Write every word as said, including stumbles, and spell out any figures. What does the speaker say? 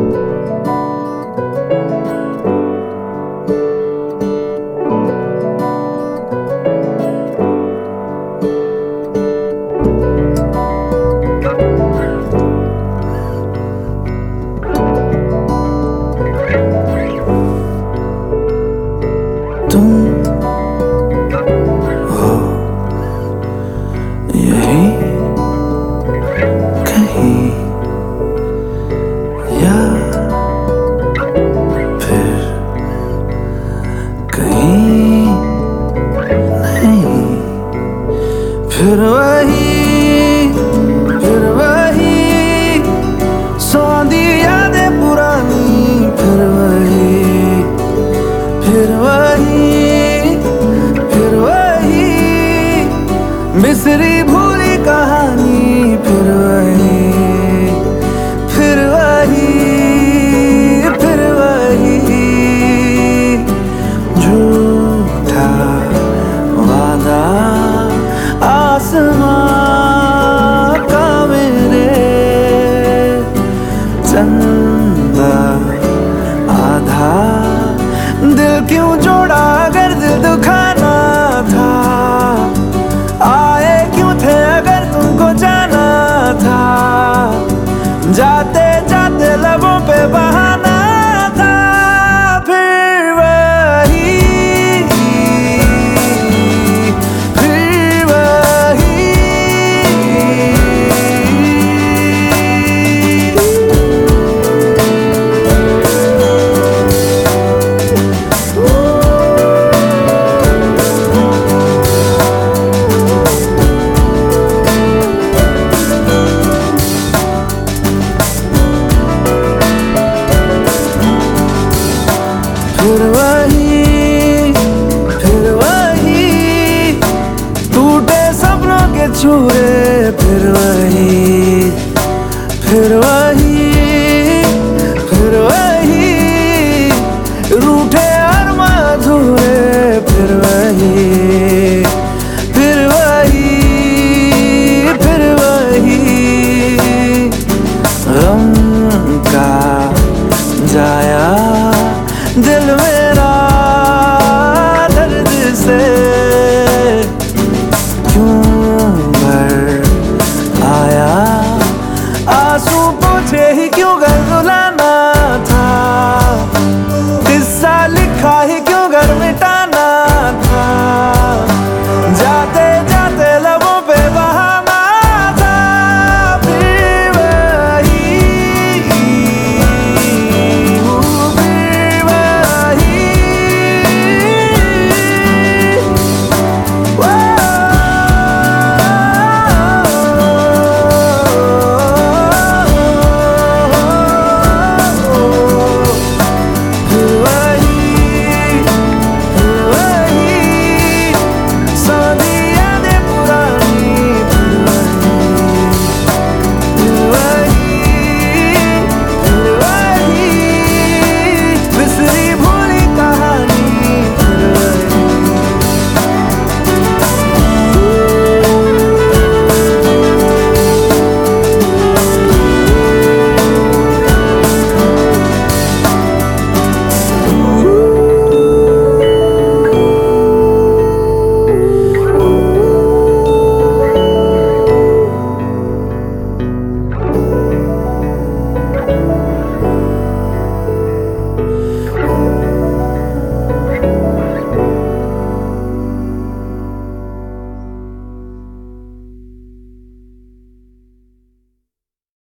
तुम हो यही कहीं या फिर कहीं नहीं, फिर वही फिर वही सौंधी यादें पुरानी, फिर वही फिर वही फिर वही बिसरी भूली कहानी, फिर वही फिर वही फिर वही झूठा वादा आसमां का मेरे, चंदा आधा दिल क्यों जोड़ा अगर दिल दुखाना था, आए क्यों थे अगर तुमको जाना था, जाते जाते लबों पे बहाना था, फिर वही फिर वही फिर वही फिर वही टूटे सपनों के चूरे, फिर वही फिर वही फिर वही रूठे अरमां अधूरे, फिर वही फिर वही फिर वही गम का जाया दिल मेरा दर्द से क्यों भर आया, आंसू पोछे ही क्यों घर रुलाना।